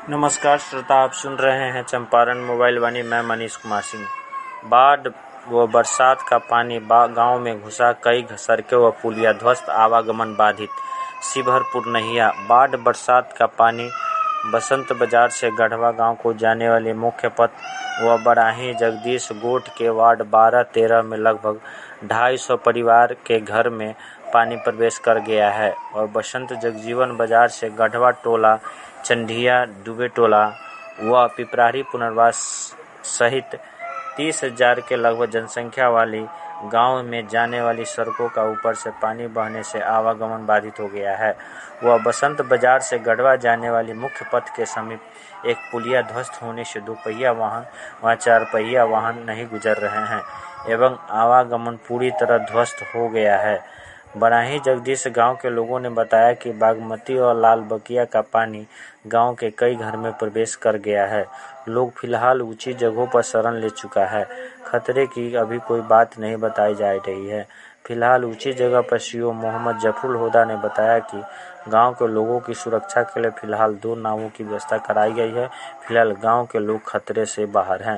नमस्कार श्रोता, आप सुन रहे हैं चंपारण मोबाइल वाणी। मैं मनीष कुमार सिंह। बाढ़ व बरसात का पानी गांव में घुसा, कई सड़कें व पुलिया ध्वस्त, आवागमन बाधित। शिवहरपुर नहिया। बाढ़ बरसात का पानी बसंत बाजार से गढ़वा गांव को जाने वाले मुख्य पथ व बराही जगदीश गोठ के वार्ड 12-13 में लगभग 250 परिवार के घर में पानी प्रवेश कर गया है और बसंत जगजीवन बाजार से गढ़वा टोला, चंढिया दुबे टोला व पिपराही पुनर्वास सहित 30,000 के लगभग जनसंख्या वाली गांव में जाने वाली सड़कों का ऊपर से पानी बहने से आवागमन बाधित हो गया है। वह बसंत बाजार से गढ़वा जाने वाली मुख्य पथ के समीप एक पुलिया ध्वस्त होने से 2 पहिया वाहन व 4 पहिया वाहन नहीं गुजर रहे हैं एवं आवागमन पूरी तरह ध्वस्त हो गया है। बराही जगदीश गांव के लोगों ने बताया कि बागमती और लाल बकिया का पानी गांव के कई घर में प्रवेश कर गया है। लोग फिलहाल ऊंची जगहों पर शरण ले चुका है। खतरे की अभी कोई बात नहीं बताई जा रही है। फिलहाल ऊंची जगह पर सीओ मोहम्मद जफरुल हुदा ने बताया कि गांव के लोगों की सुरक्षा के लिए फिलहाल 2 नावों की व्यवस्था कराई गई है। फिलहाल गांव के लोग खतरे से बाहर हैं।